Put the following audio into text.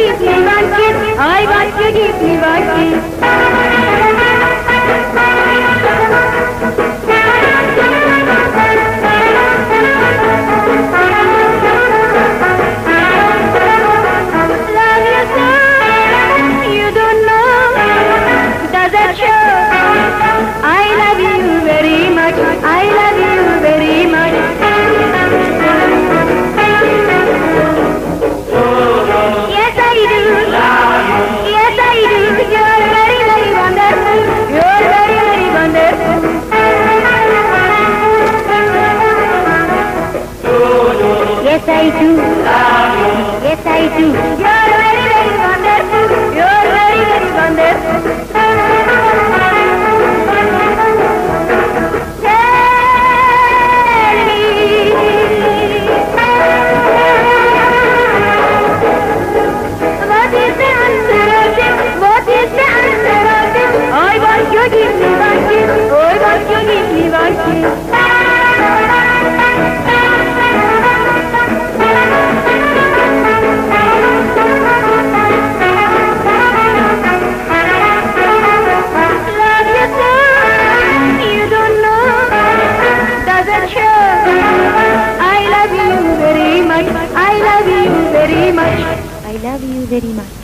deeply want you. I want you deeply want you. Love you so, you don't know, does it show? I love you very much. I love you very much. Yes, I do. Yes, I do. You're very, very wonderful. You're very, very wonderful. Yes, I do. Yes, I do. You're very, very wonderful. You're very, very wonderful. I want you deeply want you. I want you deeply want you. Love you so, you don't know, does it show? I love you very much. I love you very much. I love you very much.